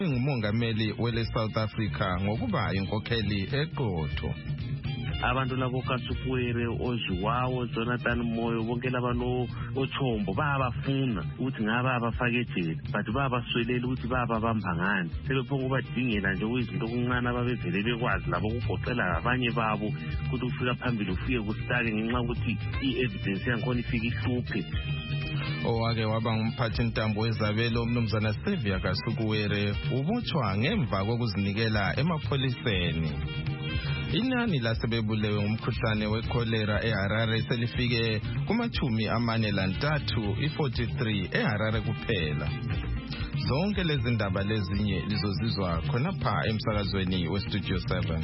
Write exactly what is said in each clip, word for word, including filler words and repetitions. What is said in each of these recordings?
ngumongameli wele South Africa ngokuba inkokheli eqotho. Abantu labo kaSupuere oJuwawo Jonathan Moyo bonke labano oChombo bayabafuna ukuthi ngaba abafake ejele but bayabaswelela ukuthi baba bambangani sebephonga ubadingela nje izinto okuncane ababevele bekwazi labo ukugoqela abanye babo ukuthi ufika phambili ufike kusitake ngenxa ukuthi i-evidence yankhona ifika ihluphe. Owake waba ngumphathi ntambo wezabelo umnumzana Sevia kaSupuere ubotshwa ngemva kokuzinikela emapholiseni. Inani lasebebulewe ngumkhuhlane wekholera eHarare selifike kumachumi amane lantathu i-forty-three eHarare kuphela. Zonke lezi ndaba lezinye lizozizwa khonapha emsakazweni weStudio seven.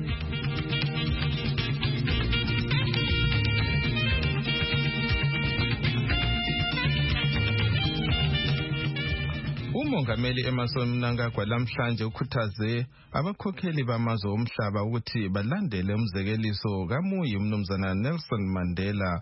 Umongameli Emmerson Mnangagwa lamhlanje ukhuthaze abakhokheli bamazwe omhlaba ukuthi balandele umzekeliso kaMuyi umnumzana Nelson Mandela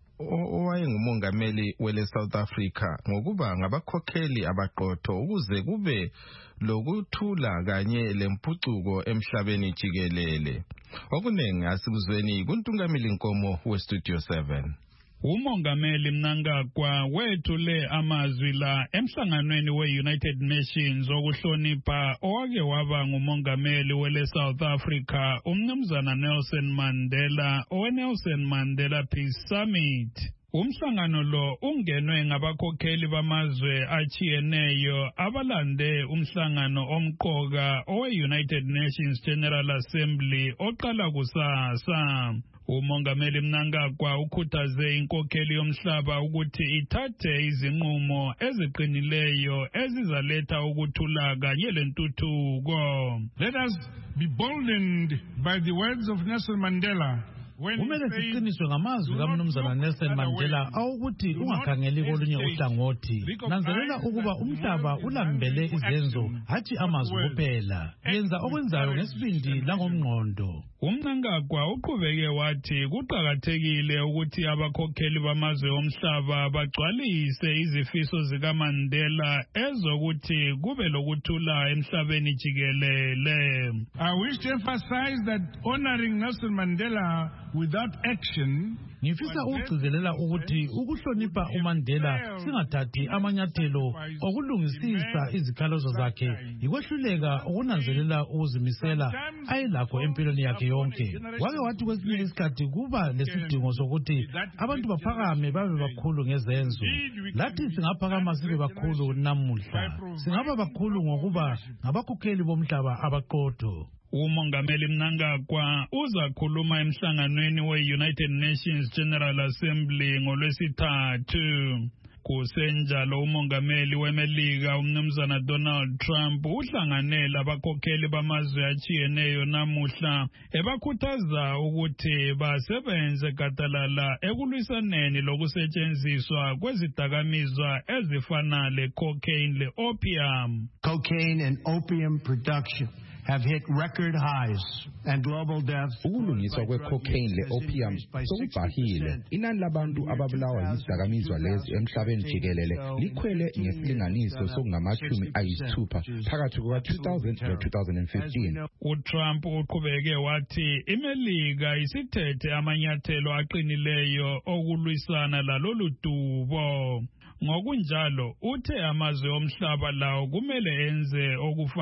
owayengumongameli wele South Africa ngokuba ngabakhokheli abaqotho ukuze kube lokuthula kanye lempucuko emhlabeni jikelele. Okunengi asikuzweni kuntungameli Nkomo weStudio seven. Umongameli Mnangagwa wethule amazwi la emhlanganweni we-United Nations okuhlonipha owake waba ngumongameli wele South Africa umnumzana Nelson Mandela owe-Nelson Mandela Peace Summit. Umhlangano lo ungenwe ngabakhokheli bamazwe achiyeneyo abalande umhlangano omqoka owe-United Nations General Assembly oqala kusasa. Umongameli Mnangagwa ukhuthaze inkokheli yomhlaba ukuthi ithathe izinqumo eziqinileyo ezizaletha ukuthula kanye lentuthuko. Let us be boldened by the words of Nelson Mandela. Kumele siqiniswe ngamazwi kaMnumzana Nelson Mandela awukuthi ungakhangeli kolunye uhlangothi. Nanzelela ukuba umhlaba ulambele izenzo hathi amazwi kuphela. Yenza okwenzayo ngesibindi langomngqondo. UMnangagwa uqhubeke wathi kuqakathekile ukuthi abakhokheli bamazwe omhlaba bagcwalise izifiso zikaMandela ezokuthi kube lokuthula emhlabeni jikelele. I wish to emphasize that honoring Nelson Mandela without action ngifisa ukugcizelela ukuthi ukuhlonipha uMandela singathathi amanyathelo okulungisisa izikhalazo zakhe ikwehluleka ukunanzelela ukuzimisela ayelakho empilweni yakhe yonke. Wake wathi kwesinye isikhathi kuba lesidingo sokuthi abantu baphakame babe bakhulu ngezenzo. Lathi singaphakama sibe bakhulu namuhla. Singaba bakhulu ngokuba ngabakhokheli bomhlaba abaqotho. Umongameli Mnangagwa uzakhuluma emhlanganweni we-United Nations General Assembly ngolwesithathu. Kusenjalo umongameli weMelika umnumzana Donald Trump uhlanganele abakhokheli bamazwe achiyeneyo namuhla ebakhuthaza ukuthi basebenze gadalala ekulwisaneni lokusetshenziswa kwezidakamizwa ezifana le-cocaine le-opium. Cocaine and opium production have hit record highs and global deaths. Ukulungiswa kwe-cocaine le-opium sokubhahile. Inani labantu ababulawa yizidakamizwa lezi emhlabeni jikelele likhwele ngesilinganiso sokungamachumi ayisithupha phakathi kuka-two thousand no-two thousand fifteen. uTrump uqhubeke wathi iMelika isithethe amanyathelo aqinileyo okulwisana lalolu dubo. Ngokunjalo uthe amazwe omhlaba lawo kumele enze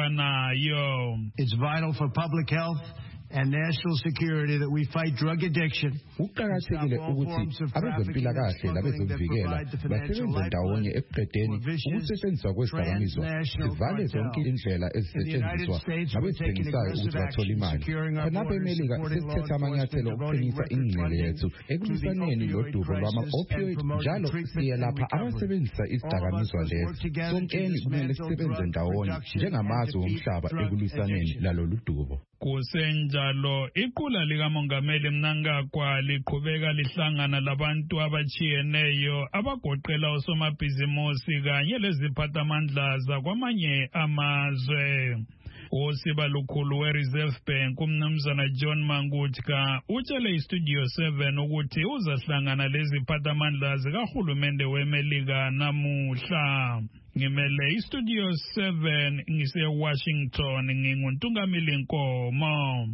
okufanayo. It's vital for public health and national security that we fight drug addiction. Uqakathekile ukuthi abezempilakahle labezokuvikela basebenze ndawonye ekuqedeni ukusetshenziswa kwezidakamizwa. Sivale zonke indlela ezisetshenziswa ngabezithengisayo ukuthi bathole imali. Khonapha eMelika sesithethe amanyathelo okuqinisa ingqele yethu ekulwisaneni lodubo lwama-opioid njalo siyelapha abasebenzisa izidakamizwa lezi. Sonkeni kumele sisebenze ndawonye njengamazwe omhlaba ekulwisaneni lalolu dubo. Kusenjalo iqula likamongameli Mnangagwa liqhubeka lihlangana labantu abachiyeneyo abagoqela osomabhizimusi kanye leziphathamandla zakwamanye amazwe. Osiba lukhulu we-Reserve Bank umnumzana John Mangutka utshele iStudio seven ukuthi uzahlangana leziphathamandla zikahulumende weMelika namuhla. ngimele istudio seven ngise Washington nginguntungamili Nkomo.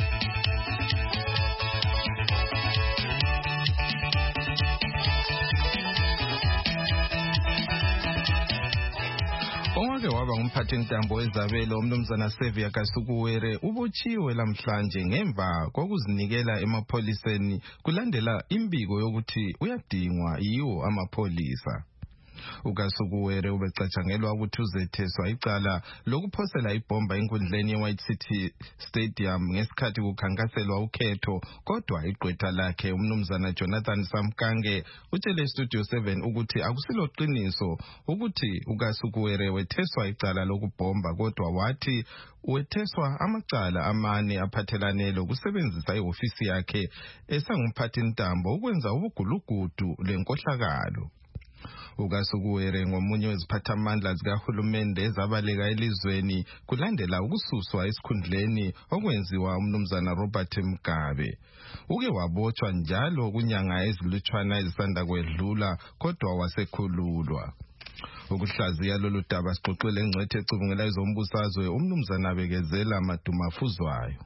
Owake waba ngumphathintambo wezabelo umnumzana Xavier Kasukuwere ubotshiwe lamhlanje ngemva kokuzinikela emapholiseni kulandela imbiko yokuthi uyadingwa yiwo amapholisa. uKasukuwere ubecatshangelwa ukuthi uzetheswa icala lokuphosela ibhomba enkundleni ye-White City Stadium ngesikhathi kukhankaselwa ukhetho, kodwa igqwetha lakhe umnumzana Jonathan Samkange utshele Studio seven ukuthi akusilo qiniso ukuthi uKasukuwere wetheswa icala lokubhomba, kodwa wathi wetheswa amacala amane aphathelane lokusebenzisa ihofisi yakhe esangumphathintambo ukwenza ubugulugudu lenkohlakalo. uKasukuwere ngomunye weziphathamandla zikahulumende ezabaleka elizweni kulandela ukususwa esikhundleni okwenziwa umnumzana Robert Mugabe. Uke wabotshwa njalo kunyanga ezilutshwana ezisanda kwedlula, kodwa wasekhululwa. Ukuhlaziya lolu daba sixoxele engcwethe ecubungela ezombusazwe umnumzana Bekezela Madumafuzwayo.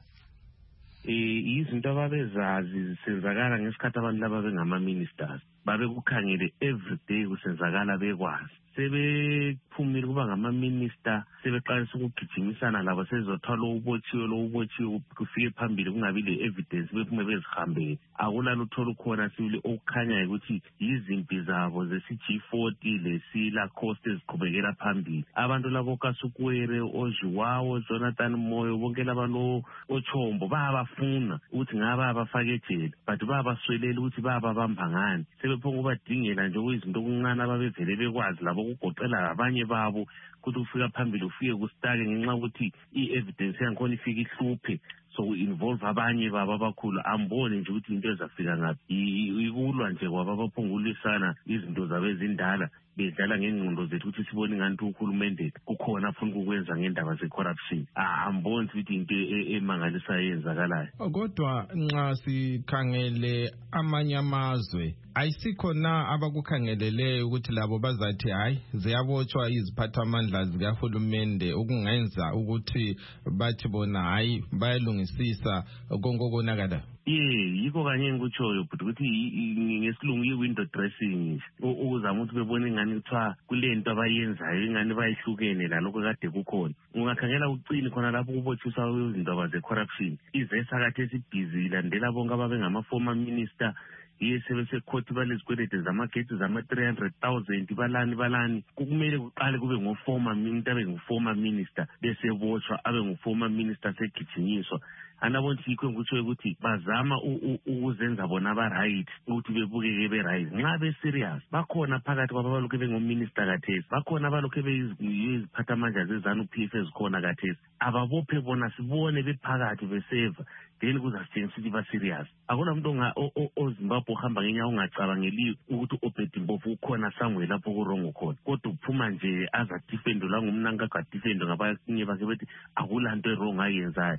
Eh izinto ababezazi zisenzakala ngesikhathi abantu laba bengama-ministers babekukhangele everyday kusenzakala bekwazi. Sebephumile kuba ngama-minister sebeqalisa ukugijimisana labo sezothwala ubotshiwe lo ubotshiwe kufike phambili kungabi le-evidence bephume bezihambele. Akulalo uthola ukhona sibili okukhanyayo ukuthi yizimpi zabo zesi-G forty lesi-La Coste eziqhubekela phambili. Abantu labo Kasukuwere, Ojiwawo, Jonathan Moyo, bonke laba lo Ochombo bayabafuna ukuthi ngaba abafake ejele, but bayabaswelela ukuthi bayababamba ngani. Sebephonga ubadingela nje okuyizinto okuncane ababevele bekwazi labo ukugoqela abanye babo ukuthi ufika phambili ufike kustake ngenxa ukuthi i-evidence yankhona ifika ihluphe, so involve abanye baba abakhulu. Ambone nje ukuthi into ezafika ngaphi, ikulwa nje kwaba abaphongulisana izinto zabo ezindala bedlala ngengqondo zethu ukuthi sibone ngathi uhulumende kukhona afuna ukwenza ngendaba ze-corruption. Ambone ukuthi into emangalisayo yenzakalayo. Kodwa nxa sikhangele amanye amazwe ayisikho na abakukhangeleleyo ukuthi labo bazathi hayi ziyabotshwa iziphathamandla zikahulumende ukungenza ukuthi bathi bona hayi bayalungisisa konke okonakala? Yeah, yiko kanye ngikutshoyo but ukuthi ngesilungu yi-window dressing nje ukuzama ukuthi bebone ingane kuthiwa kulento abayenzayo ingane bayihlukene lalokho kade kukhona. Ungakhangela ucini khona lapho kubotshiswa izinto ze-corruption izesa kade esibhizi landela bonke ababengama-former minister yesebesekhoti balezikwelede zamagetsi zama-three hundred thousand balani balani. Kumele kuqale kube ngo-former umuntu abe ngu-former minister bese botshwa abe ngu-former minister segijinyiswa. Anabona yikho ngikutsho ukuthi bazama ukuzenza bona ba-right ukuthi bebukeke be-right. Nxa be-serious bakhona phakathi kwabo abalokhu bengominister kathesi, bakhona abalokhu beziphathamandla zezanu-P F ezikhona kathesi. Ababophe bona sibone bephakathi beseva, then kuzasitshengisa ukuthi ba-serious. Akula muntu oZimbabwe ohamba ngenyawo ongacabangeli ukuthi u-Obed Mpofu ukhona somewhere lapho kurongo khona, kodwa uphuma nje azadifendo la ngumnanga kadifendo ngabanye bakhe bethi akulanto erong ayenzayo.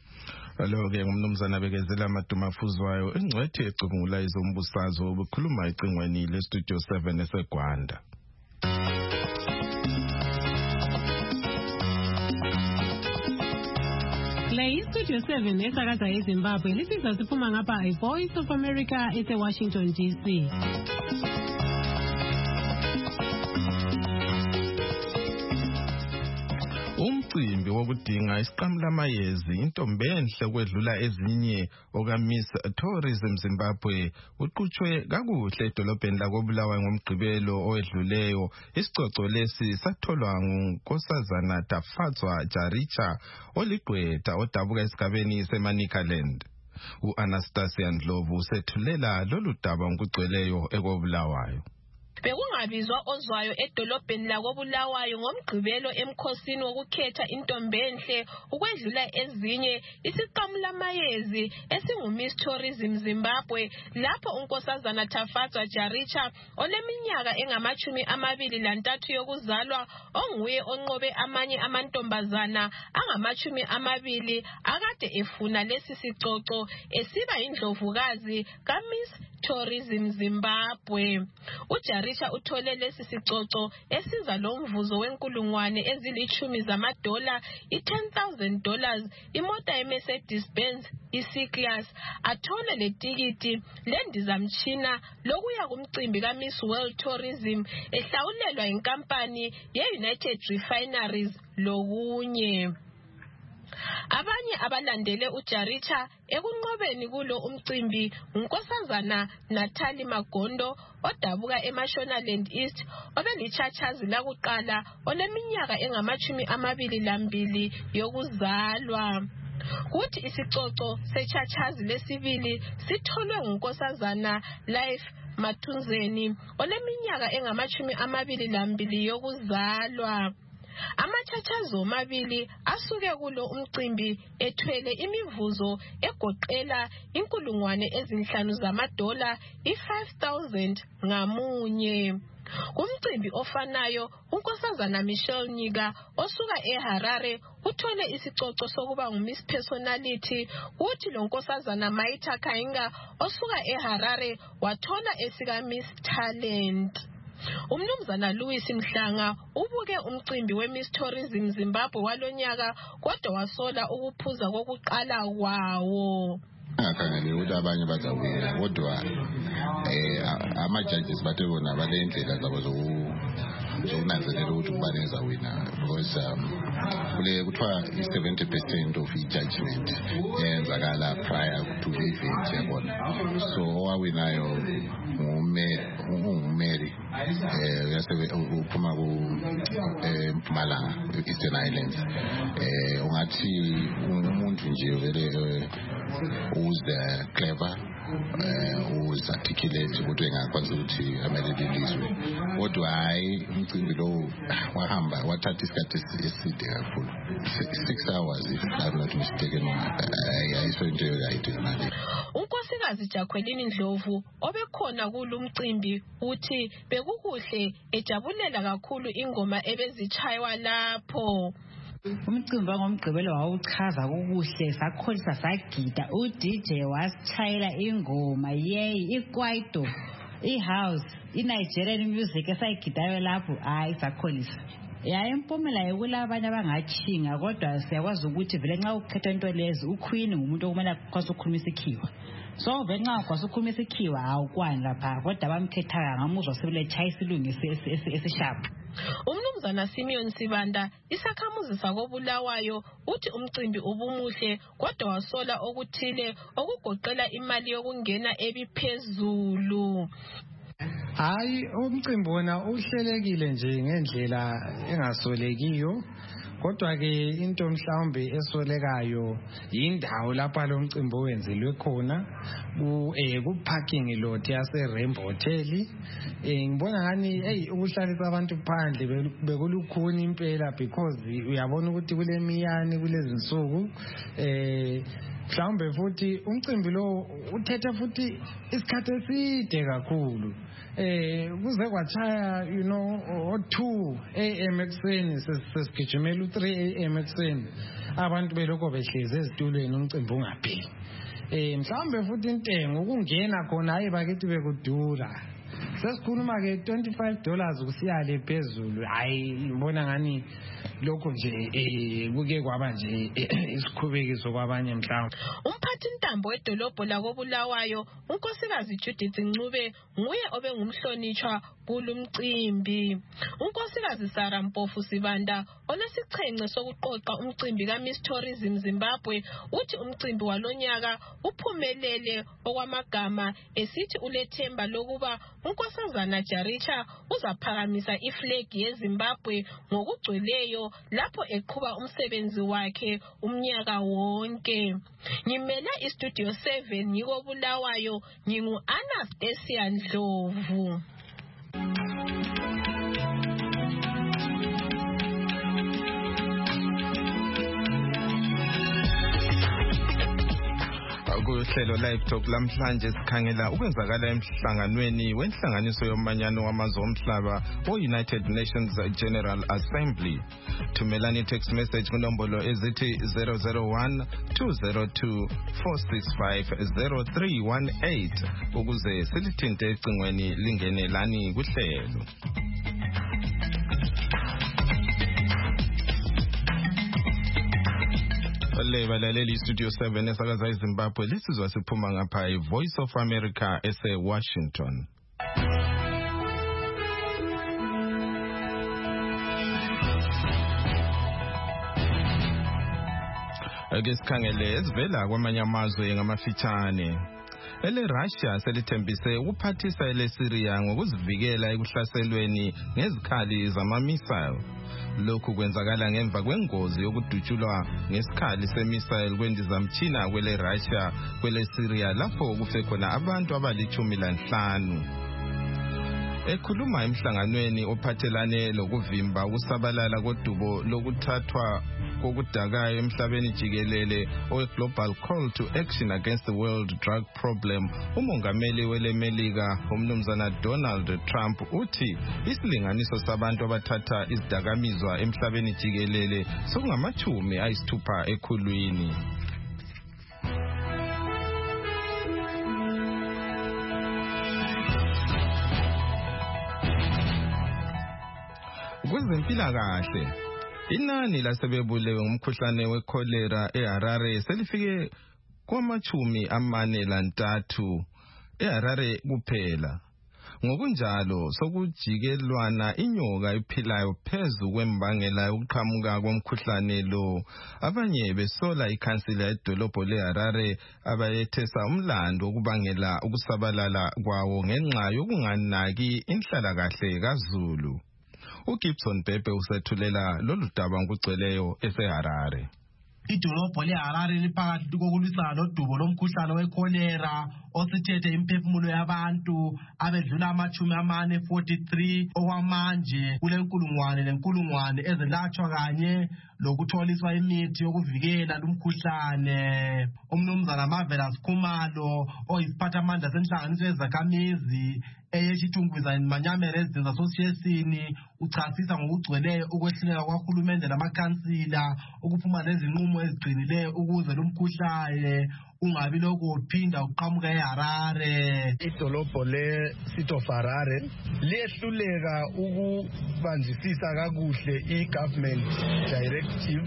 Alo-ke ngumnumzana Bekezela Madumafuzwayo engcwethe ecubungula izombusazwe ubukhuluma ecingweni le-Studio seven eseGwanda. Le Studio seven esakaza eZimbabwe lisizwa siphuma ngapha iVoice of America ese-Washington D C. Umcimbi wokudinga isiqamulamayezi intombi enhle kwedlula ezinye okaMiss Tourism Zimbabwe uqhutshwe kakuhle edolobheni lakoBulawayo ngomgqibelo owedluleyo. Isicoco lesi satholwa ngunkosazana Tafatswa Jaricha oligqwetha odabuka esigabeni seManicaland. U-Anastasia Ndlovu usethulela lolu daba ngokugcweleyo ekoBulawayo. Bekungabizwa ozwayo edolobheni lakoBulawayo ngomgqibelo emkhosini wokukhetha intombi enhle ukwedlula ezinye isiqamulamayezi esinguMiss Tourism Zimbabwe, lapho unkosazana Tafatswa Jaricha oneminyaka engamachumi amabili lantathu yokuzalwa onguye onqobe amanye amantombazana angamachumi amabili akade efuna lesi sicoco esiba indlovukazi kaMiss Tourism Zimbabwe. uJaricha uJaricha uthole lesi sicoco esiza lo mvuzo wenkulungwane ezilithumi zamadola i-ten thousand dollars imota ye-Mercedes-Benz i-C-Class athola letikiti lendizamtshina lokuya kumcimbi ka-Miss World Tourism ehlawulelwa inkampani ye-United Refineries lokunye. Abanye abalandele uJaricha ekunqobeni kulo umcimbi unkosazana Natalie Magondo odabuka eMashonaland East obelichachazi lakuqala oneminyaka engamachumi amabili lambili yokuzalwa. Kuthi isicoco sechachazi lesibili sitholwe ngunkosazana Life Mathunzeni oneminyaka engamachumi amabili lambili yokuzalwa. Amachachazo amabili asuke kulo umcimbi ethwele imivuzo egoqela inkulungwane ezinhlanu zamadola i-five thousand ngamunye. Kumcimbi ofanayo unkosazana Michelle Nyika osuka eHarare uthole isicoco sokuba nguMiss Personality, kuthi lo nkosazana Maita Kainga osuka eHarare wathola esika Miss Talent. Umnumzana Louis Mhlanga ubuke umcimbi we-Miss Tourism Zimbabwe walonyaka kodwa wasola ukuphuza kokuqala kwawo. Ngakhangele ukuthi abanye bazawina kodwa eh ama-judges bathe bona balendlela zabo zokunanzelela ukuthi ubani ezawina because kule kuthiwa i-seventy percent of i-judgment yenzakala prior to the event yabona. So owawinayo ungumeri eh uphuma ku-Mpumalanga Eastern Islands eh ungathi umuntu nje vele who's the clever uh, who's articulate ukuthi engakwazi ukuthi amelele ilizwe kodwa hayi umcimbi lo wahamba wathatha isikhathi eside kakhulu six hours if I'm not mistaken. Ayiso into yokuyithi. Unkosikazi Jakhwelini Ndlovu obekhona kulo mcimbi uthi bekukuhle ejabulela kakhulu ingoma ebezichaywa lapho. Umcimbi ngomgqibelo wawuchaza kukuhle sakholisa sagida uD J wasitshayela ingoma yeyi ikwaito ihouse iNigerian music esayigidayo lapho hayi sakholisa. Ya impumela yokulabanye abangachinga kodwa siyakwazi ukuthi vele nxa ukhetha into lezi uQueen ngumuntu okumele kwaso ukukhuluma isikhiwa. So vele nxa kwaso ukukhuluma isikhiwa awukwani lapha kodwa bamkhethayo ngamuzwa sebele chayisa ilungise esisharp. Umnumzana Simeon Sibanda isakhamuzi sakobulawayo uthi umcimbi ubumuhle kodwa wasola okuthile okugoqela imali yokungena ebiphezulu. Hayi umcimbi wona uhlelekile nje ngendlela engasolekiyo kodwa ke into mhlawumbe esolekayo indawo lapha lo mcimbi owenzelwe khona ku eh ku parking lot yase Rainbow Hotel. Eh ngibona ngani hey ukuhlalisa abantu phandle bekulukhuni impela because uyabona ukuthi kule miyane kulezi insuku eh mhlawumbe futhi umcimbi lo uthethe futhi isikhathi eside kakhulu. Eh kuze kwachaya you know o two a m ekseni sesigijimela u three a m ekseni abantu beloko behleze ezitulweni umcimbi ungapheli. Eh mhlambe futhi intengo ukungena khona hayi bakithi bekudura. Sesikhuluma ke twenty-five dollars kusiyale phezulu. Hayi ngibona ngani lokho nje eh kuke kwaba nje isikhubekiso kwabanye mhlawumbe. Umphathi intambo edolobho lakobulawayo unkosikazi Judith Ncube nguye obengumhlonishwa kulumcimbi. Unkosikazi Sara Mpofu Sibanda olesichenge sokuqoqa umcimbi kaMiss Tourism Zimbabwe uthi umcimbi walonyaka uphumelele okwamagama esithi ulethemba lokuba unkosazana Jaricha uzaphakamisa iflag yeZimbabwe ngokugcweleyo lapho eqhuba umsebenzi wakhe umnyaka wonke. Ngimela istudio seven ngikobulawayo ngingu Anastasia Ndlovu. uhlelo live talk lamhlanje sikhangela ukwenzakala emhlanganweni wenhlanganiso yomanyano wamazwe omhlaba o-United Nations General Assembly. Thumelani text message kunombolo ezithi zero zero one two zero two four six five zero three one eight ukuze silithinte ecingweni lingene lani kuhlelo. Le balaleli Studio seven esakaza eZimbabwe lisizwa siphuma ngapha iVoice of America ese Washington. Ake sikhangele ezivela kwamanye amazwe ngamafitshane. Ele Russia selithembise ukuphathisa ele Syria ngokuzivikela ekuhlaselweni ngezikhali zama-missile. Lokhu kwenzakala ngemva kwengozi yokudutshulwa ngesikhali semissile kwendizamtshina kwele Russia kwele Syria lapho kufe khona abantu abalichumi lanhlanu. Ekhuluma emhlanganweni ophathelane lokuvimba ukusabalala kodubo lokuthathwa kokudakayo emhlabeni jikelele owe-Global Call to Action Against the World Drug Problem, umongameli welemelika umnumzana Donald Trump uthi isilinganiso sabantu abathatha izidakamizwa emhlabeni jikelele sokungamachumi ayisithupha ekhulwini. Kwezempilakahle, inani lasebebulewe ngumkhuhlane wecholera eHarare selifike kwamachumi amane lantathu eHarare kuphela. Ngokunjalo sokujikelwana inyoka ephilayo phezu kwembangela yokuqhamuka komkhuhlane lo. Abanye besola ikhansila edolobho leHarare abayethesa umlando okubangela ukusabalala kwawo ngenxa yokunganaki inhlalakahle kaZulu. uGibson Pepe usethulela lolu daba ngugcweleyo eseHarare. Idolobho leHarare liphakathi kokulwisana nodubo lomkhuhlane wecholera osithethe imphefumulo yabantu abedlula amachumi amane forty-three okwamanje kule nkulungwane lenkulungwane ezelatshwa kanye lokutholiswa imithi yokuvikela lumkhuhlane. Umnumzana Marvelous Khumalo oyisiphathamandla senhlanganiso yezakhamizi eyeshithungwiza Manyame Residents Association uchasisa ngokugcweleyo ukwehluleka kwahulumende namakhansila ukuphuma nezinqumo eziqinileyo ukuze lumkhuhlane ungabi lokho uphinda uqhamuka eHarare. Idolobho le City of Harare liyehluleka ukubanjisisa kakuhle i-government directive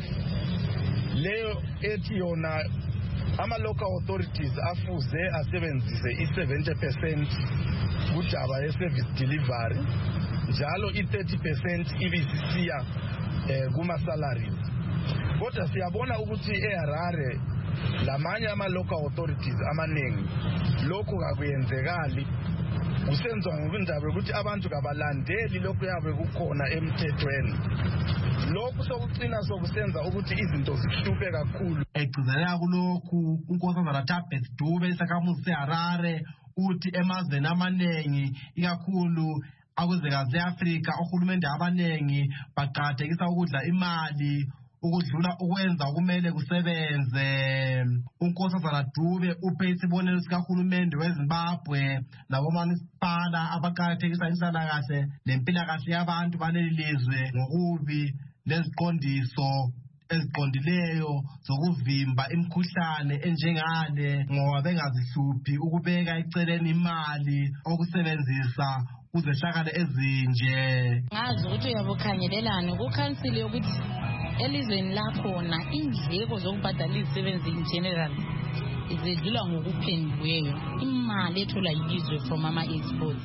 leyo ethi yona ama-local authorities afuze asebenzise i-seventy percent kudaba ye-service delivery njalo i-thirty percent ibisisiya eh, kuma-salaries. Kodwa siyabona ukuthi eHarare lamanye ama-local authorities amaningi lokhu kakuyenzekali kusenziwa ngokundaba ukuthi abantu kabalandeli lokhu yabe kukhona emthethweni. Lokhu sokucina sokusenza ukuthi izinto zihluphe kakhulu. Egcizelela kulokhu uNkosazana Tabeth Dube isakhamuzi seHarare uthi emazweni amaningi ikakhulu akwezwekazi leAfrika ohulumende abaningi baqakathekisa ukudla imali ukudlula ukwenza kumele kusebenze. uNkosazana Dube uphe isibonelo sikahulumende weZimbabwe labomasipala abaqakathekisa inhlalakahle nempilakahle yabantu baleli lizwe ngokubi neziqondiso eziqondileyo zokuvimba imikhuhlane enjengale ngoba bengazihluphi ukubeka eceleni imali okusebenzisa kuzehlakale ezinje. Ngazi ukuthi uyabukhangelelana kukhansili yokuthi elizweni lakhona indleko zokubhadala izisebenzi in general zidlula ngokuphendukeyo imali ethola yizwe from ama-exports.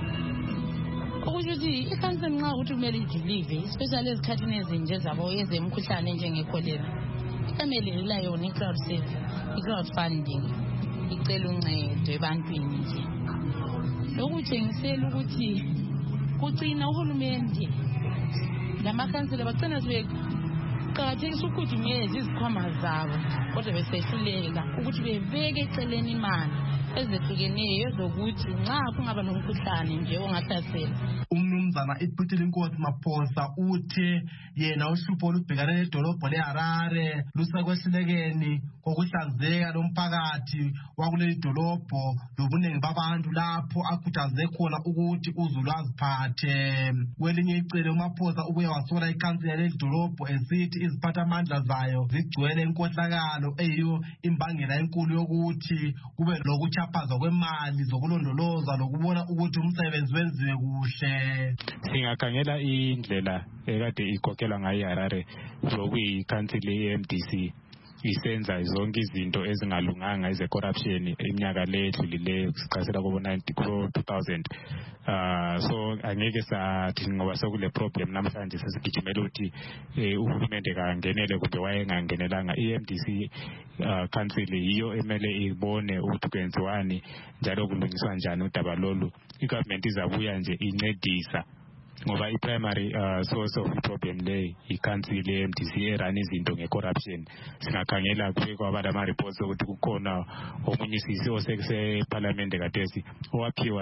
Okusho ukuthi ikhansili nxa ukuthi kumele ijilive especially ezikhathini ezinje zabo ezemkhuhlane njengekholera kumele lila yona i-crowd saving i-crowdfunding icela uncedo ebantwini nje. Lokutshengisela ukuthi kucina uhulumende lamakhansila bagcina sebeqakathekisa ukudumeza izikhwama zabo kodwa besehluleka ukuthi bebeke eceleni imali ezehlukeneyo zokuthi nxa kungaba nomkhuhlane nje ongahlasela. Umnumzana umnumzana iphithile inkosi Maphosa uthi yena uhlupho olubhekane nedolobho leHarare lusekwehlelekeni kokuhlanzeka lomphakathi wakuleli dolobho lobuningi babantu lapho akhuthaze khona ukuthi uZulu aziphathe. Kwelinye icele uMaphosa ubuye wasola ikhansila leli dolobho esithi iziphathamandla zayo zigcwele inkohlakalo eyiyo imbangela enkulu yokuthi kube lokuchaphazwa kwemali zokulondoloza lokubona ukuthi umsebenzi wenziwe kuhle. Singakhangela indlela ekade ikhokhelwa ngayo iHarare lokuyikhansila ye-M D C isenza zonke izinto ezingalunganga eze corruption iminyaka le edlulileyo sichasela kubo two thousand. Uh, so angeke sathi ngoba sokule problem namhlanje sesigijimela ukuthi uhulumende kangenele kumbe wayengangenelanga. i-M D C uh, council yiyo emele ibone ukuthi kwenziwani njalo kulungiswa njani udaba lolu. I-government izabuya nje incedisa ngoba i-primary uh, source of problem le i-council ye-M D C erun izinto nge-corruption. Singakhangela kuye kwabala ama-reports ukuthi kukhona omunye isisi oseparlamente kadesi owaphiwa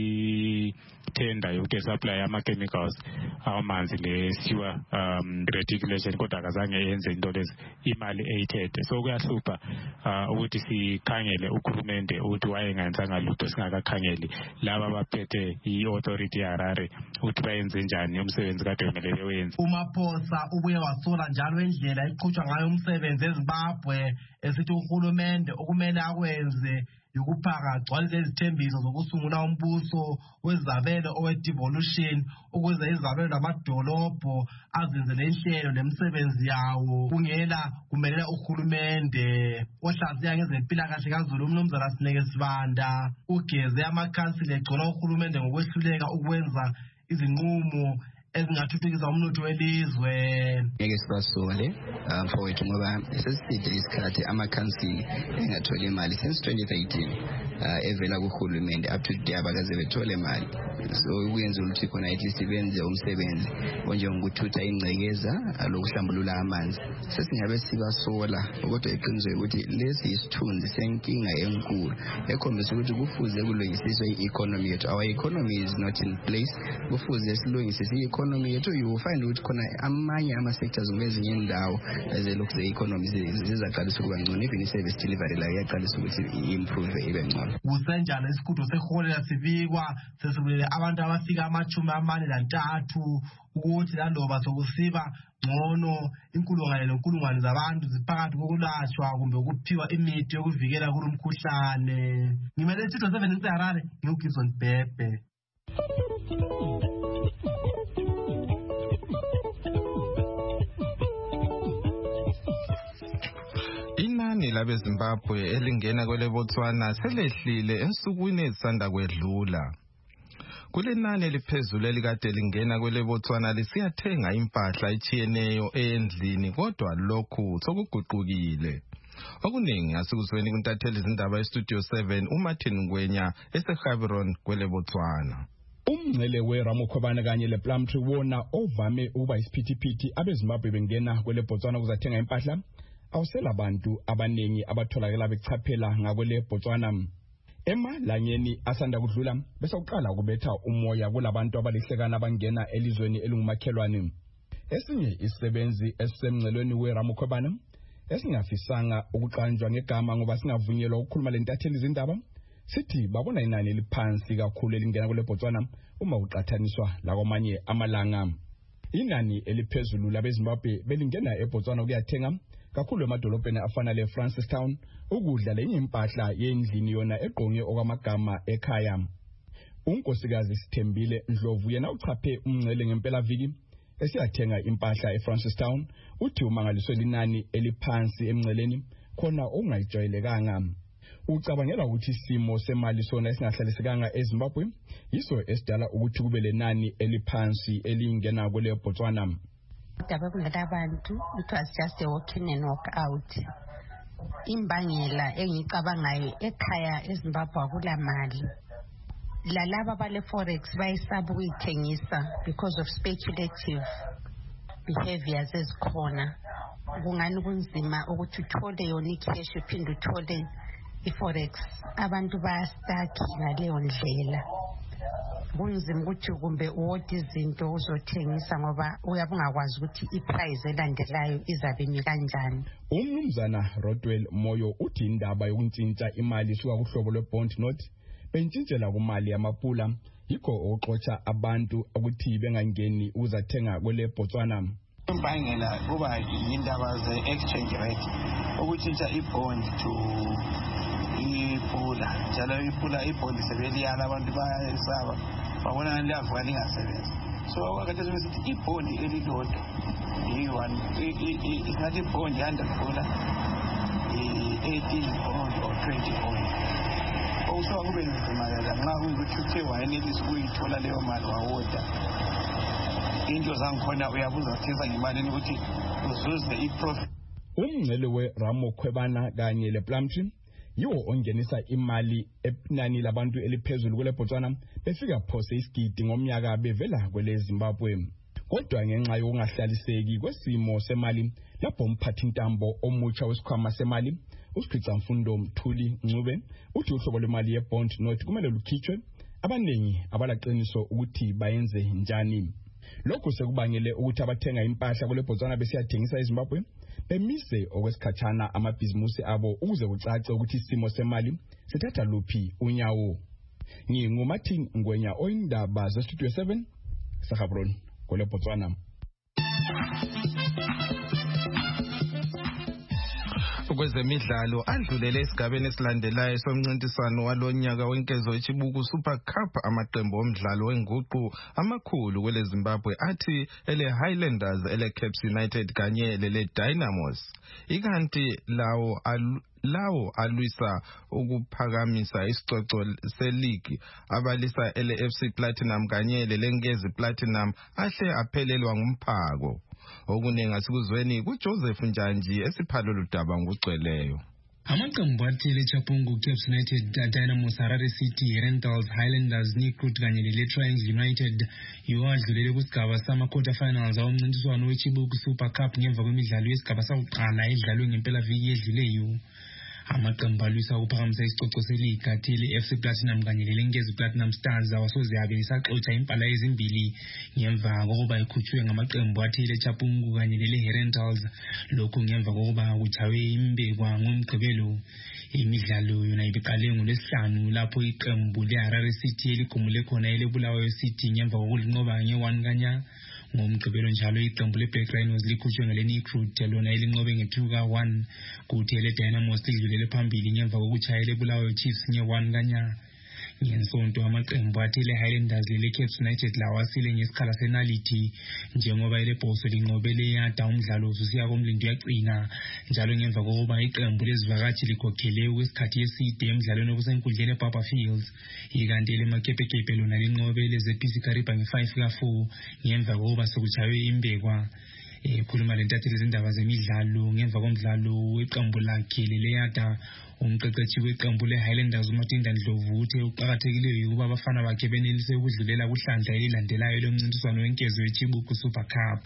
i-tender yokuthi supply ama-chemicals amanzi le-sewer um, reticulation kodwa akazange yenze into lezi imali eyithethe. So kuyahlupha uh, ukuthi sikhangele ukhulumende ukuthi wayengenzanga lutho singakakhangeli laba abaphethe i-authority yaHarare ukuthi yenze njani umsebenzi kade kumele wenze. uMaphosa ubuye wasola njalo indlela iqhutshwa ngayo umsebenzi eZimbabwe esithi uhulumende okumele akwenze ukuphaka agcwalise izithembiso zokusungula umbuso wezabelo owe-devolution ukuze izabelo lamadolobho azenzele inhlelo nemisebenzi yawo kungela kumelela uhulumende. Ohlaziya ngezempilakahle kaZulu umnumzana Sineke Sibanda ugeze amakhansila egcola uhulumende ngokwehluleka ukwenza izinqumo ezingathuthukisa umnotho welizwe. Ngeke sibasole mfowethu ngoba sesiside isikhathi amakhansili engatholi imali since twenty thirteen evela kuhulumende up to today abakaze bethole imali. So ukuyenza ukuthi khona at least benze umsebenzi onjengokuthutha ingcekeza lokuhlambulula amanzi. Sesingabe sibasola kodwa iqiniso ukuthi lesi isithunzi senkinga enkulu ekhombisa ukuthi kufuze kulungisiswe i-economy yethu. Our economy is not in place. Kufuze silungisise i-economy yethu. You will find ukuthi khona amanye ama-sectors ngezinye indawo ezelokhu ze-economy zizaqalisa ukuba ngcono. Even i-service delivery la iyaqalisa ukuthi i-improve ibe ngcono. Kusenjalo isikhudo seholela sibikwa sesibulele abantu abafika amachumi amane lantathu ukuthi laloba sokusiba ngcono inkulungwane lenkulungwane zabantu ziphakathi kokulashwa kumbe ukuphiwa imithi yokuvikela kulo mkhuhlane. Ngimele isitho seven eHarare ngiuGibson Bhebhe. Inani labeZimbabwe elingena kwele Botswana selehlile ensukwini ezisanda kwedlula. Kule nani eliphezulu elikade lingena kwele Botswana lisiyathenga impahla etshiyeneyo endlini kodwa lokhu sokuguqukile. Okuningi asikuzweni kuntatheli izindaba eStudio seven uMartin Ngwenya eseGaborone kwele Botswana. Umngcele weRamukhobane kanye lePlumtree wona ovame ukuba isiphithiphithi abeZimbabwe bengena kwele Botswana ukuzathenga impahla awusela abantu abanengi abatholakala bechaphela ngakwele Botswana. Emalangeni asanda kudlula bese uqala ukubetha umoya kulabantu abalihlekana abangena elizweni elingumakhelwane. Esinye isisebenzi esisemngcelweni weRamukhobane esingafisanga ukuqanjwa ngegama ngoba singavunyelwa ukukhuluma lentatheli izindaba sithi babona inani eliphansi kakhulu elingena kule Botswana uma uqathaniswa lakwamanye amalanga. Inani eliphezulu labeZimbabwe belingena eBotswana ukuyathenga kakhulu emadolobheni afana leFrancistown ukudla lenye impahla yendlini yona eqonge okwamagama ekhaya. Unkosikazi Sithembile Ndlovu yena uchaphe umngcele ngempela viki esiyathenga impahla eFrancistown uthi umangaliswe linani eliphansi emngceleni khona ongayijwayelekanga. Ucabangela ukuthi isimo semali sona esingahlalisekanga eZimbabwe yiso esidala ukuthi kube lenani eliphansi elingena kule Botswana. It was just a walk in and walk out. Imbangela engicabangayo ekhaya eZimbabwe akula mali. Lalaba bale forex bayisaba ukuyithengisa because of speculative behaviors ezikhona. Kungani kunzima ukuthi uthole yona icash uphinde uthole iforex. Abantu bayastaki ngaleyo ndlela. kunzima ukuthi kumbe uwode izinto uzothengisa ngoba uyabe ungakwazi ukuthi iprice elandelayo izabe imi kanjani. Umnumzana Rodwell Moyo uthi indaba yokuntshintsha imali suka kuhlobo lwe-bond note bentshintshela kumali yamapula yikho okuxotsha abantu ukuthi bengangeni uzathenga kwele Botswana. Imbangela kuba indaba ze-exchange rate ukutshintsha i-bond to ipula njalo ipula ibond sebeliyala abantu bayayisaba babona liyavuka lingasebenzi. So akade sithi ibond elilodwa iyi-one isingathi ibond hundred pula eighteen bond or twenty bond. Okusuka kube nzima kakhulu nxa kuyikuthi uthe wayenelisa ukuyithola leyo mali wawoda into zangikhona uyabuza uthesa ngemali ukuthi uzuze i-profit. Umngcele we-Ramo Khwebana kanye le-Plumtree yiwo ongenisa imali enani labantu eliphezulu kwele Botswana befika phose isigidi ngomnyaka bevela kwele Zimbabwe. Kodwa ngenxa yokungahlaliseki kwesimo semali lapho umphathi ntambo omutsha wesikhwama semali uSikhitsa Mfundo Mthuli Ncube uthi uhlobo lwemali ye-bond note kumele lukhitshwe abaningi abalaqiniso ukuthi bayenze njani. Lokhu sekubangele ukuthi abathenga impahla kwele Botswana besiyathengisa eZimbabwe bemise okwesikhatshana amabhizimusi abo ukuze kucace ukuthi isimo semali sithatha luphi unyawo. NginguMartin Ngwenya oyindaba ze-Studio seven Sahabron kwele Botswana. Kwezemidlalo adlulele esigabeni esilandelayo somncintiswano walonyaka wenkezo echibuku Super Cup amaqembu omdlalo wenguqu amakhulu kwele Zimbabwe athi ele Highlanders ele Caps United kanye lele Dynamos ikanti lawo al lawo alwisa ukuphakamisa isicoco seleague abalisa ele F C Platinum kanye lele Ngezi Platinum ahle aphelelwa ngumphako. Okunengi asikuzweni kuJoseph Njanji esiphalo ludaba ngugcweleyo. Amaqembu athile Chapungu Caps United, Dynamos, Harare City, Rentals, Highlanders, Nikrut kanye le Triangle United yiwo adlulele kusigaba sama quarter finals awomncintiswano wechibuku Super Cup ngemva kwemidlalo yesigaba sakuqala edlalwe ngempela viki edluleyo. Amaqembu alwisa ukuphakamisa isicoco seleague athile F C Platinum kanye le Ngezi Platinum Stars awasoze abe isaxotsha impala ezimbili ngemva kokuba ikhutshwe ngamaqembu athile Chapungu kanye le Rentals. Lokhu ngemva kokuba kuchawe imbekwa ngomgqibelo. Imidlalo yona ibiqale ngolwesihlanu lapho iqembu leHarare City eligumule khona elebulawayo City ngemva kokulinqoba nge-one kanya. Ngomgqibelo njalo iqembu leBlack Rhinos likhutshwe ngale Nikrut lona elinqobe nge-two ka one kuthi ele Dynamos lidlulele phambili ngemva kokuchayela ebulawayo Chiefs nge-one kanya. Ngensonto amaqembu athile Highlanders le Caps United lawa asile ngesikhala senality njengoba ile Boso linqobele yada umdlalo ususiya komlindo yaqina njalo ngemva kokuba iqembu lezivakashi likhokhele kwesikhathi eside emidlalweni obusenkundleni eBaba Fields ikanti ele makepekepe lona linqobele zePC Kariba nge-five ka four ngemva kokuba sokuchaywe imbekwa. Ekhuluma lentatheli izindaba zemidlalo ngemva komdlalo weqembu lakhe leleyada umqeqeshi weqembu leHighlanders uMatinda Ndlovu uthe uqhakathekileyo ukuba abafana bakhe benelise ukudlulela kuhlandla elilandelayo lomncintiswano wenkezo yechibuku Super Cup.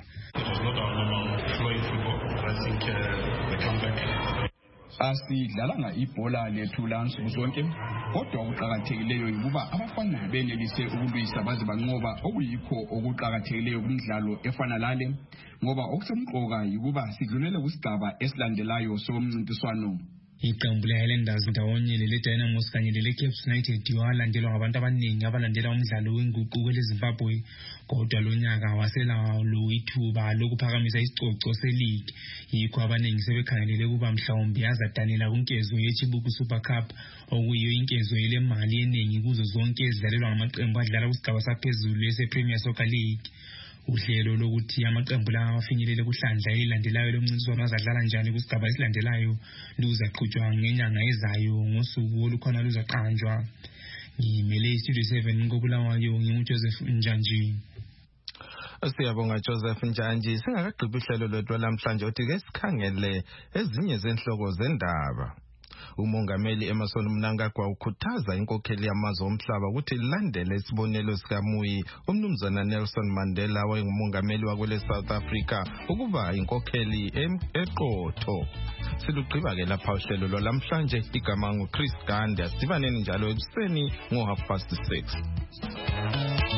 Asidlalanga ibhola lethu lansuku zonke kodwa okuqhakathekileyo ukuba abafana benelise ukulwisa baze banqoba okuyikho okuqhakathekileyo kumidlalo efana lale ngoba okusemqoka ukuba sidlulele kusigaba esilandelayo somncintiswano. Iqembu leHighlanders ndawonye lele Dynamos kanye lele Caps United yalandelwa ngabantu abaningi abalandela umdlalo wenguqu kwele Zimbabwe kodwa lonyaka wasela lo ithuba lokuphakamisa isicoco seleague yikho abaningi sebekhangelele kuba mhlawumbe azadanela kunkezo yechibuku Super Cup okuyiyo inkezo ile mali eningi kuzo zonke ezidlalelwa ngamaqembu adlala kusigaba saphezulu ese Premier Soccer League. Uhlelo lokuthi amaqembu lawa afinyelele kuhlandla elilandelayo lomncintiswano azadlala njani kusigaba esilandelayo luzaqhutshwa ngenyanga ezayo ngosuku olukhona luzaqanjwa. Ngimele iStudio seven ngobulawayo nginguJoseph Njanji. Siyabonga Joseph Njanji. Singakagqibi uhlelo lwethu lamhlanje uthi ke sikhangele ezinye zenhloko zendaba. Umongameli Emmerson Mnangagwa ukhuthaza inkokheli yamazwe omhlaba ukuthi landele isibonelo sikaMuyi umnumzana Nelson Mandela owayengumongameli wakwele South Africa ukuba inkokheli eqotho. Silugqiba ke lapha uhlelo lwalamhlanje. Igama nguChris Gandhi. Asibaneni njalo ekuseni ngo half past six.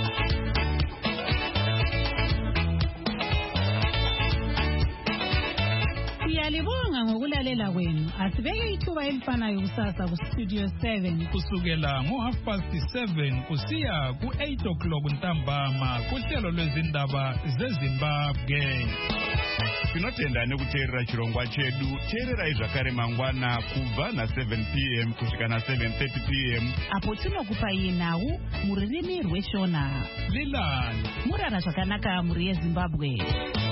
Siyalibonga ngokulalela kwenu. Asibeke ithuba elifanayo kusasa ku Studio seven. Kusukela ngo half past seven kusiya ku eight o'clock ntambama kuhlelo lwezindaba zeZimbabwe. Tinotenda kuteerera chirongwa chedu. Teererai zvakare mangwana kubva na seven p m kusvika na seven thirty p m apo tinokupai nhau mururimi rweshona. Lilani murara zvakanaka muri yeZimbabwe.